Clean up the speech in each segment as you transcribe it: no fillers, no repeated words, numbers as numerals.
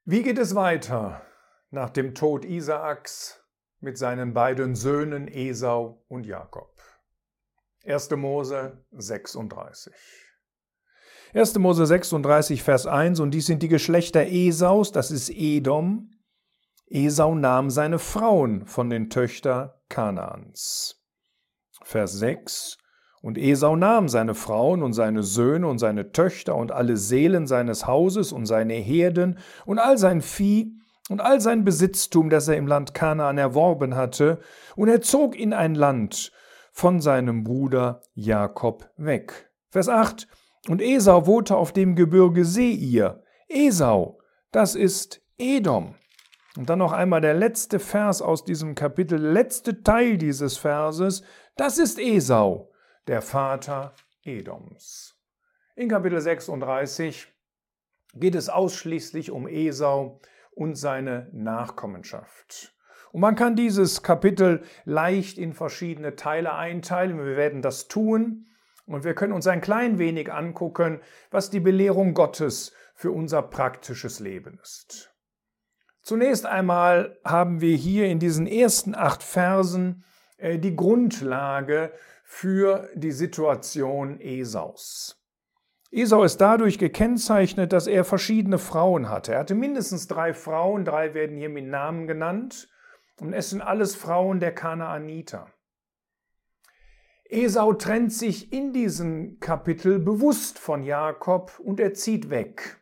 Wie geht es weiter nach dem Tod Isaaks mit seinen beiden Söhnen Esau und Jakob? 1. Mose 36. 1. Mose 36, Vers 1, und dies sind die Geschlechter Esaus, das ist Edom. Esau nahm seine Frauen von den Töchtern Kanaans. Vers 6, und Esau nahm seine Frauen und seine Söhne und seine Töchter und alle Seelen seines Hauses und seine Herden und all sein Vieh und all sein Besitztum, das er im Land Kanaan erworben hatte, und er zog in ein Land von seinem Bruder Jakob weg. Vers 8, und Esau wohnte auf dem Gebirge Seir. Esau, das ist Edom. Und dann noch einmal der letzte Vers aus diesem Kapitel, der letzte Teil dieses Verses, das ist Esau, der Vater Edoms. In Kapitel 36 geht es ausschließlich um Esau und seine Nachkommenschaft. Und man kann dieses Kapitel leicht in verschiedene Teile einteilen. Wir werden das tun und wir können uns ein klein wenig angucken, was die Belehrung Gottes für unser praktisches Leben ist. Zunächst einmal haben wir hier in diesen ersten 8 Versen die Grundlage für die Situation Esaus. Esau ist dadurch gekennzeichnet, dass er verschiedene Frauen hatte. Er hatte mindestens 3 Frauen, 3 werden hier mit Namen genannt, und es sind alles Frauen der Kanaaniter. Esau trennt sich in diesem Kapitel bewusst von Jakob und er zieht weg.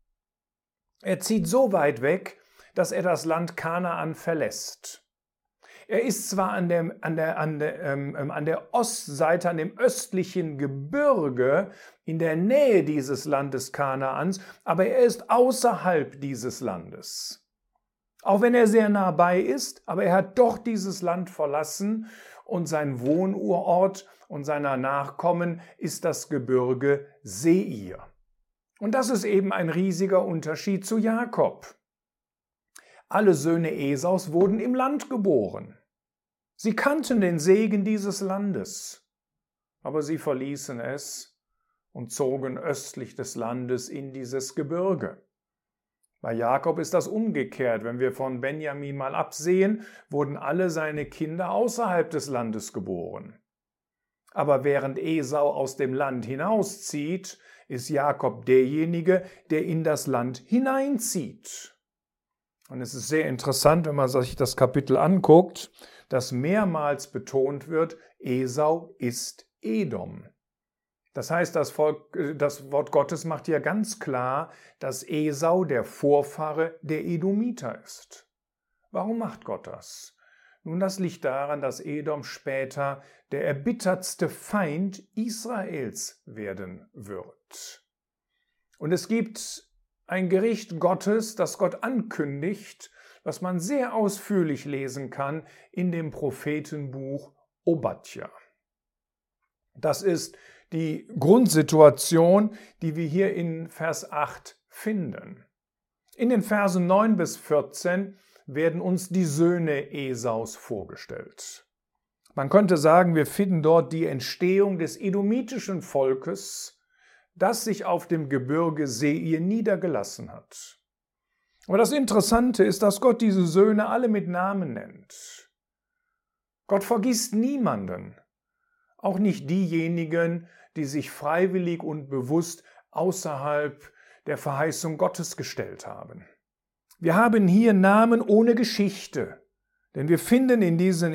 Er zieht so weit weg, dass er das Land Kanaan verlässt. Er ist zwar an der Ostseite, an dem östlichen Gebirge, in der Nähe dieses Landes Kanaans, aber er ist außerhalb dieses Landes. Auch wenn er sehr nah bei ist, aber er hat doch dieses Land verlassen und sein Wohnort und seiner Nachkommen ist das Gebirge Seir. Und das ist eben ein riesiger Unterschied zu Jakob. Alle Söhne Esaus wurden im Land geboren. Sie kannten den Segen dieses Landes, aber sie verließen es und zogen östlich des Landes in dieses Gebirge. Bei Jakob ist das umgekehrt. Wenn wir von Benjamin mal absehen, wurden alle seine Kinder außerhalb des Landes geboren. Aber während Esau aus dem Land hinauszieht, ist Jakob derjenige, der in das Land hineinzieht. Und es ist sehr interessant, wenn man sich das Kapitel anguckt, dass mehrmals betont wird, Esau ist Edom. Das heißt, das Wort Gottes macht ja ganz klar, dass Esau der Vorfahre der Edomiter ist. Warum macht Gott das? Nun, das liegt daran, dass Edom später der erbittertste Feind Israels werden wird. Und es gibt ein Gericht Gottes, das Gott ankündigt, was man sehr ausführlich lesen kann in dem Prophetenbuch Obadja. Das ist die Grundsituation, die wir hier in Vers 8 finden. In den Versen 9 bis 14 werden uns die Söhne Esaus vorgestellt. Man könnte sagen, wir finden dort die Entstehung des edomitischen Volkes, das sich auf dem Gebirge Seir niedergelassen hat. Aber das Interessante ist, dass Gott diese Söhne alle mit Namen nennt. Gott vergisst niemanden, auch nicht diejenigen, die sich freiwillig und bewusst außerhalb der Verheißung Gottes gestellt haben. Wir haben hier Namen ohne Geschichte, denn wir finden in diesem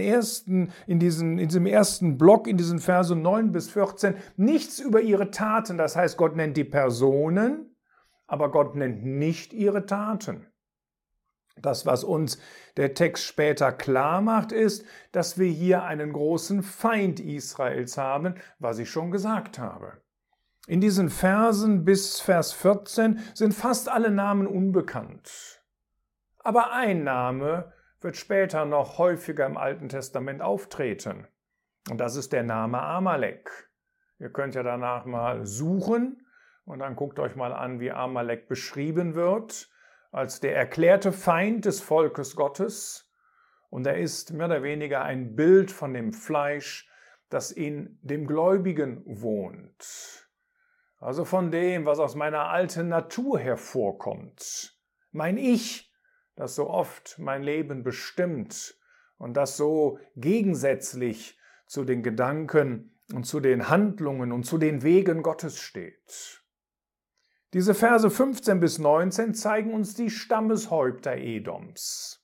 ersten Block, in diesen Versen 9 bis 14, nichts über ihre Taten. Das heißt, Gott nennt die Personen, aber Gott nennt nicht ihre Taten. Das, was uns der Text später klar macht, ist, dass wir hier einen großen Feind Israels haben, was ich schon gesagt habe. In diesen Versen bis Vers 14 sind fast alle Namen unbekannt. Aber ein Name wird später noch häufiger im Alten Testament auftreten. Und das ist der Name Amalek. Ihr könnt ja danach mal suchen und dann guckt euch mal an, wie Amalek beschrieben wird, als der erklärte Feind des Volkes Gottes. Und er ist mehr oder weniger ein Bild von dem Fleisch, das in dem Gläubigen wohnt. Also von dem, was aus meiner alten Natur hervorkommt. Mein Ich, das so oft mein Leben bestimmt und das so gegensätzlich zu den Gedanken und zu den Handlungen und zu den Wegen Gottes steht. Diese Verse 15 bis 19 zeigen uns die Stammeshäupter Edoms.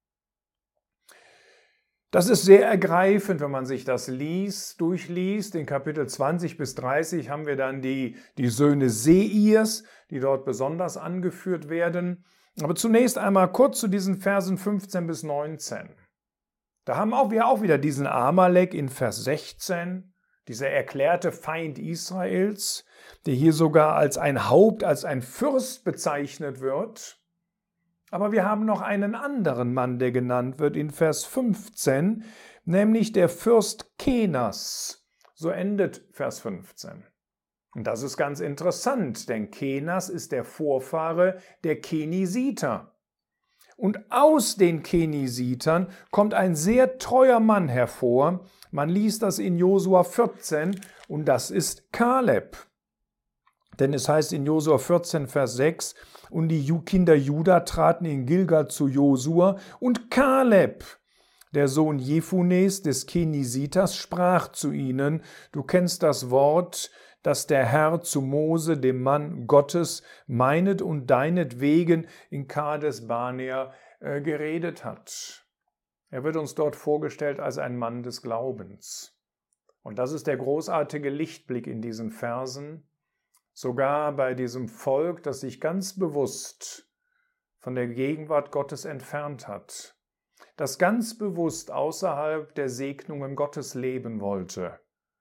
Das ist sehr ergreifend, wenn man sich das durchliest. In Kapitel 20 bis 30 haben wir dann die Söhne Seirs, die dort besonders angeführt werden. Aber zunächst einmal kurz zu diesen Versen 15 bis 19. Da haben wir auch wieder diesen Amalek in Vers 16, dieser erklärte Feind Israels, der hier sogar als ein Haupt, als ein Fürst bezeichnet wird. Aber wir haben noch einen anderen Mann, der genannt wird in Vers 15, nämlich der Fürst Kenas. So endet Vers 15. Und das ist ganz interessant, denn Kenas ist der Vorfahre der Kenisiter. Und aus den Kenisitern kommt ein sehr treuer Mann hervor. Man liest das in Josua 14 und das ist Kaleb. Denn es heißt in Josua 14, Vers 6, und die Kinder Juda traten in Gilgal zu Josua und Kaleb, der Sohn Jefunes des Kenisiters, sprach zu ihnen, du kennst das Wort, das der Herr zu Mose, dem Mann Gottes, meinet und deinetwegen in Kades Barnea geredet hat. Er wird uns dort vorgestellt als ein Mann des Glaubens. Und das ist der großartige Lichtblick in diesen Versen, sogar bei diesem Volk, das sich ganz bewusst von der Gegenwart Gottes entfernt hat, das ganz bewusst außerhalb der Segnungen Gottes leben wollte,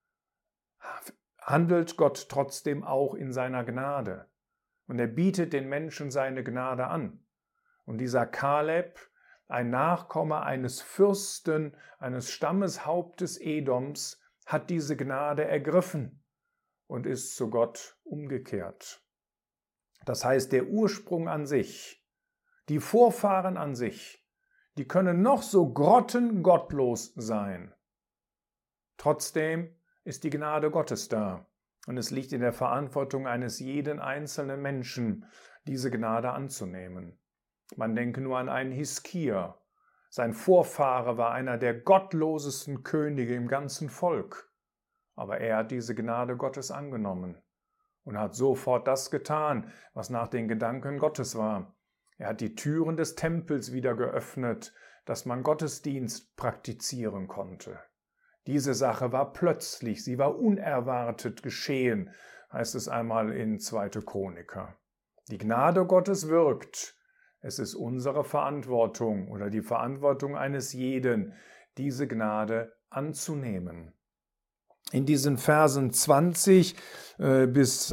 handelt Gott trotzdem auch in seiner Gnade. Und er bietet den Menschen seine Gnade an. Und dieser Kaleb, ein Nachkomme eines Fürsten, eines Stammeshauptes Edoms, hat diese Gnade ergriffen und ist zu Gott umgekehrt. Das heißt, der Ursprung an sich, die Vorfahren an sich, die können noch so grottengottlos sein. Trotzdem ist die Gnade Gottes da und es liegt in der Verantwortung eines jeden einzelnen Menschen, diese Gnade anzunehmen. Man denke nur an einen Hiskia. Sein Vorfahre war einer der gottlosesten Könige im ganzen Volk. Aber er hat diese Gnade Gottes angenommen und hat sofort das getan, was nach den Gedanken Gottes war. Er hat die Türen des Tempels wieder geöffnet, dass man Gottesdienst praktizieren konnte. Diese Sache war plötzlich, sie war unerwartet geschehen, heißt es einmal in 2. Chroniker. Die Gnade Gottes wirkt. Es ist unsere Verantwortung oder die Verantwortung eines jeden, diese Gnade anzunehmen. In diesen Versen 20 bis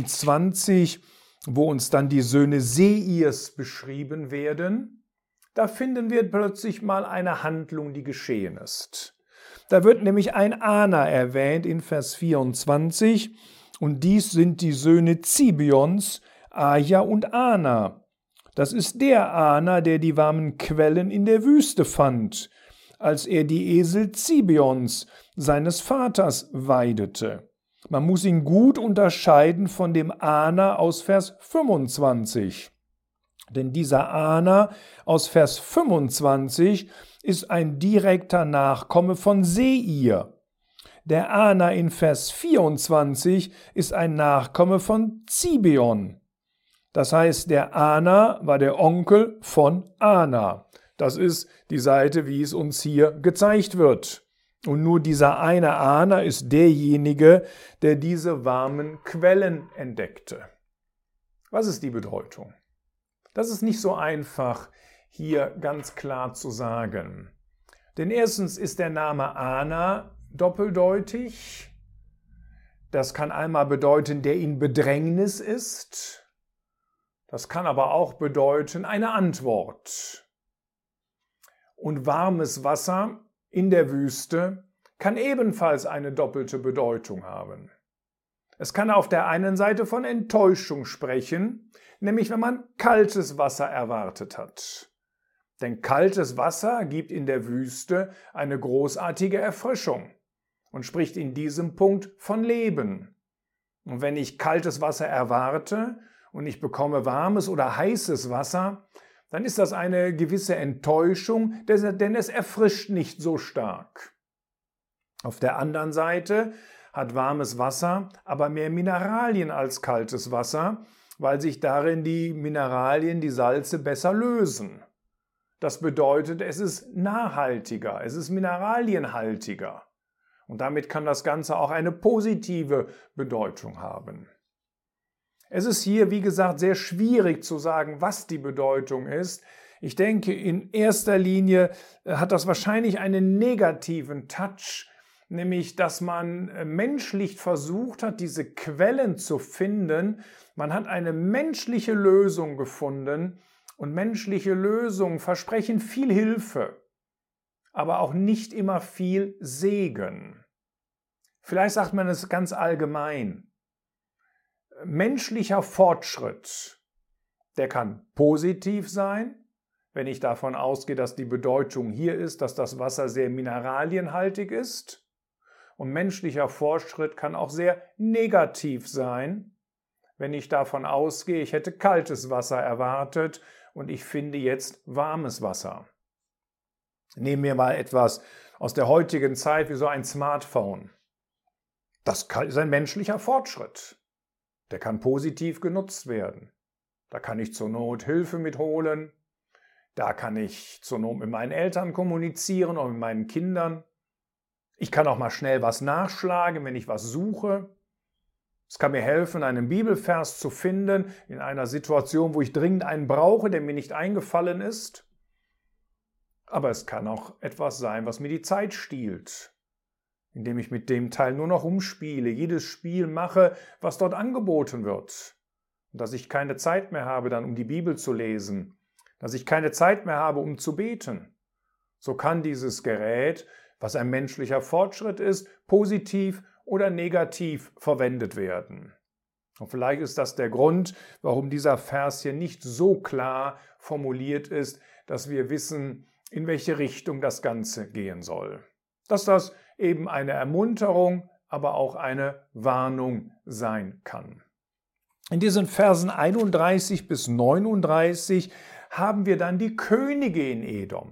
28, wo uns dann die Söhne Seirs beschrieben werden, da finden wir plötzlich mal eine Handlung, die geschehen ist. Da wird nämlich ein Ana erwähnt in Vers 24 und dies sind die Söhne Zibeons, Aja und Ana. Das ist der Ana, der die warmen Quellen in der Wüste fand, als er die Esel Zibeons, seines Vaters, weidete. Man muss ihn gut unterscheiden von dem Ana aus Vers 25. Denn dieser Ana aus Vers 25 ist ein direkter Nachkomme von Seir. Der Ana in Vers 24 ist ein Nachkomme von Zibeon. Das heißt, der Ana war der Onkel von Ana. Das ist die Seite, wie es uns hier gezeigt wird. Und nur dieser eine Ana ist derjenige, der diese warmen Quellen entdeckte. Was ist die Bedeutung? Das ist nicht so einfach, hier ganz klar zu sagen. Denn erstens ist der Name Ana doppeldeutig. Das kann einmal bedeuten, der in Bedrängnis ist. Das kann aber auch bedeuten, eine Antwort. Und warmes Wasser in der Wüste kann ebenfalls eine doppelte Bedeutung haben. Es kann auf der einen Seite von Enttäuschung sprechen, nämlich wenn man kaltes Wasser erwartet hat. Denn kaltes Wasser gibt in der Wüste eine großartige Erfrischung und spricht in diesem Punkt von Leben. Und wenn ich kaltes Wasser erwarte und ich bekomme warmes oder heißes Wasser, dann ist das eine gewisse Enttäuschung, denn es erfrischt nicht so stark. Auf der anderen Seite hat warmes Wasser aber mehr Mineralien als kaltes Wasser, weil sich darin die Mineralien, die Salze, besser lösen. Das bedeutet, es ist nachhaltiger, es ist mineralienhaltiger. Und damit kann das Ganze auch eine positive Bedeutung haben. Es ist hier, wie gesagt, sehr schwierig zu sagen, was die Bedeutung ist. Ich denke, in erster Linie hat das wahrscheinlich einen negativen Touch, nämlich, dass man menschlich versucht hat, diese Quellen zu finden. Man hat eine menschliche Lösung gefunden und menschliche Lösungen versprechen viel Hilfe, aber auch nicht immer viel Segen. Vielleicht sagt man es ganz allgemein. Menschlicher Fortschritt, der kann positiv sein, wenn ich davon ausgehe, dass die Bedeutung hier ist, dass das Wasser sehr mineralienhaltig ist. Und menschlicher Fortschritt kann auch sehr negativ sein, wenn ich davon ausgehe, ich hätte kaltes Wasser erwartet und ich finde jetzt warmes Wasser. Nehmen wir mal etwas aus der heutigen Zeit wie so ein Smartphone. Das ist ein menschlicher Fortschritt. Der kann positiv genutzt werden. Da kann ich zur Not Hilfe mitholen. Da kann ich zur Not mit meinen Eltern kommunizieren oder mit meinen Kindern. Ich kann auch mal schnell was nachschlagen, wenn ich was suche. Es kann mir helfen, einen Bibelvers zu finden in einer Situation, wo ich dringend einen brauche, der mir nicht eingefallen ist. Aber es kann auch etwas sein, was mir die Zeit stiehlt, indem ich mit dem Teil nur noch rumspiele, jedes Spiel mache, was dort angeboten wird. Und dass ich keine Zeit mehr habe, dann um die Bibel zu lesen, dass ich keine Zeit mehr habe, um zu beten. So kann dieses Gerät, was ein menschlicher Fortschritt ist, positiv oder negativ verwendet werden. Und vielleicht ist das der Grund, warum dieser Vers hier nicht so klar formuliert ist, dass wir wissen, in welche Richtung das Ganze gehen soll. Dass das eben eine Ermunterung, aber auch eine Warnung sein kann. In diesen Versen 31 bis 39 haben wir dann die Könige in Edom.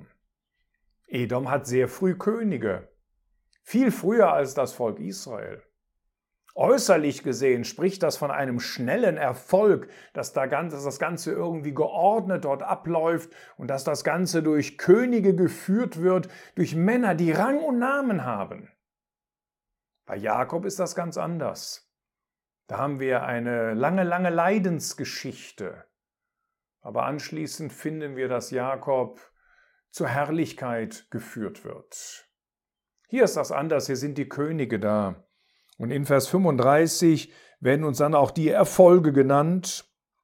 Edom hat sehr früh Könige, viel früher als das Volk Israel. Äußerlich gesehen spricht das von einem schnellen Erfolg, dass das Ganze irgendwie geordnet dort abläuft und dass das Ganze durch Könige geführt wird, durch Männer, die Rang und Namen haben. Bei Jakob ist das ganz anders. Da haben wir eine lange, lange Leidensgeschichte. Aber anschließend finden wir, dass Jakob zur Herrlichkeit geführt wird. Hier ist das anders, hier sind die Könige da. Und in Vers 35 werden uns dann auch die Erfolge genannt.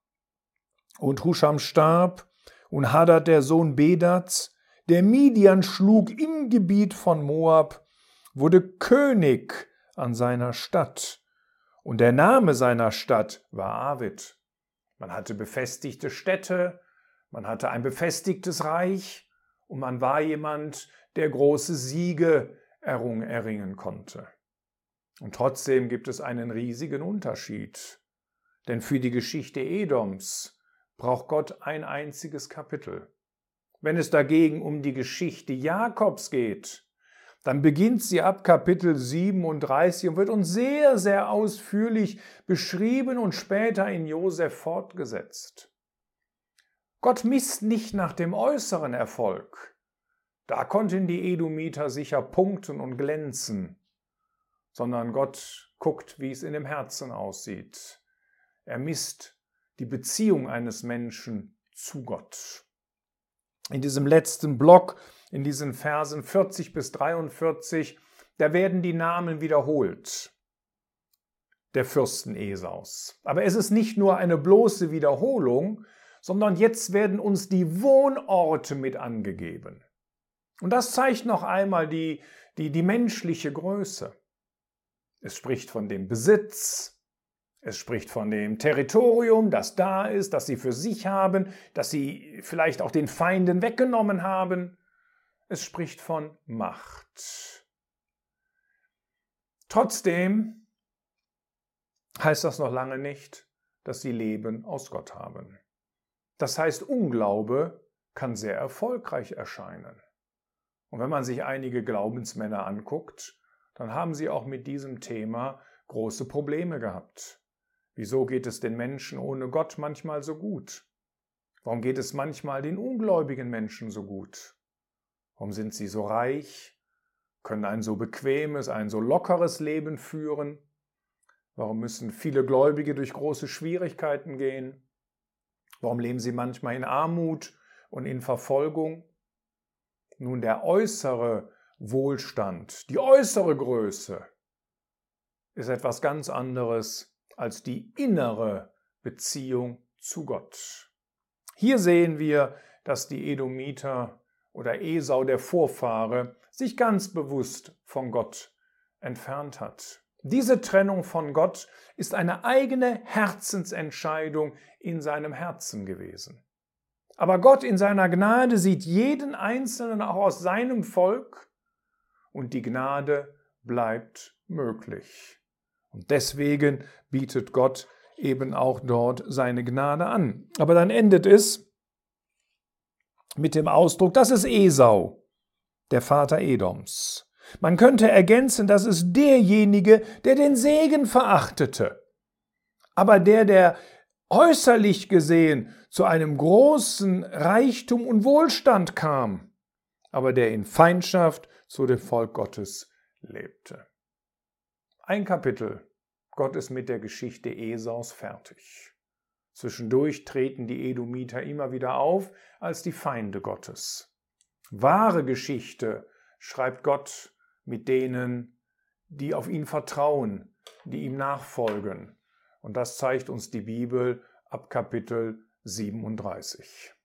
Und Huscham starb und Hadad, der Sohn Bedats, der Midian schlug im Gebiet von Moab, wurde König an seiner Stadt. Und der Name seiner Stadt war Avid. Man hatte befestigte Städte, man hatte ein befestigtes Reich und man war jemand, der große Siege erringen konnte. Und trotzdem gibt es einen riesigen Unterschied. Denn für die Geschichte Edoms braucht Gott ein einziges Kapitel. Wenn es dagegen um die Geschichte Jakobs geht, dann beginnt sie ab Kapitel 37 und wird uns sehr, sehr ausführlich beschrieben und später in Josef fortgesetzt. Gott misst nicht nach dem äußeren Erfolg. Da konnten die Edomiter sicher punkten und glänzen, sondern Gott guckt, wie es in dem Herzen aussieht. Er misst die Beziehung eines Menschen zu Gott. In diesem letzten Block, in diesen Versen 40 bis 43, da werden die Namen wiederholt, der Fürsten Esaus. Aber es ist nicht nur eine bloße Wiederholung, sondern jetzt werden uns die Wohnorte mit angegeben. Und das zeigt noch einmal die menschliche Größe. Es spricht von dem Besitz, es spricht von dem Territorium, das da ist, das sie für sich haben, das sie vielleicht auch den Feinden weggenommen haben. Es spricht von Macht. Trotzdem heißt das noch lange nicht, dass sie Leben aus Gott haben. Das heißt, Unglaube kann sehr erfolgreich erscheinen. Und wenn man sich einige Glaubensmänner anguckt, dann haben sie auch mit diesem Thema große Probleme gehabt. Wieso geht es den Menschen ohne Gott manchmal so gut? Warum geht es manchmal den ungläubigen Menschen so gut? Warum sind sie so reich, können ein so bequemes, ein so lockeres Leben führen? Warum müssen viele Gläubige durch große Schwierigkeiten gehen? Warum leben sie manchmal in Armut und in Verfolgung? Nun, der äußere Wohlstand, die äußere Größe ist etwas ganz anderes als die innere Beziehung zu Gott. Hier sehen wir, dass die Edomiter oder Esau, der Vorfahre, sich ganz bewusst von Gott entfernt hat. Diese Trennung von Gott ist eine eigene Herzensentscheidung in seinem Herzen gewesen. Aber Gott in seiner Gnade sieht jeden Einzelnen auch aus seinem Volk und die Gnade bleibt möglich. Und deswegen bietet Gott eben auch dort seine Gnade an. Aber dann endet es mit dem Ausdruck, das ist Esau, der Vater Edoms. Man könnte ergänzen, das ist derjenige, der den Segen verachtete, aber der äußerlich gesehen zu einem großen Reichtum und Wohlstand kam, aber der in Feindschaft zu dem Volk Gottes lebte. Ein Kapitel. Gott ist mit der Geschichte Esaus fertig. Zwischendurch treten die Edomiter immer wieder auf als die Feinde Gottes. Wahre Geschichte schreibt Gott mit denen, die auf ihn vertrauen, die ihm nachfolgen. Und das zeigt uns die Bibel ab Kapitel 37.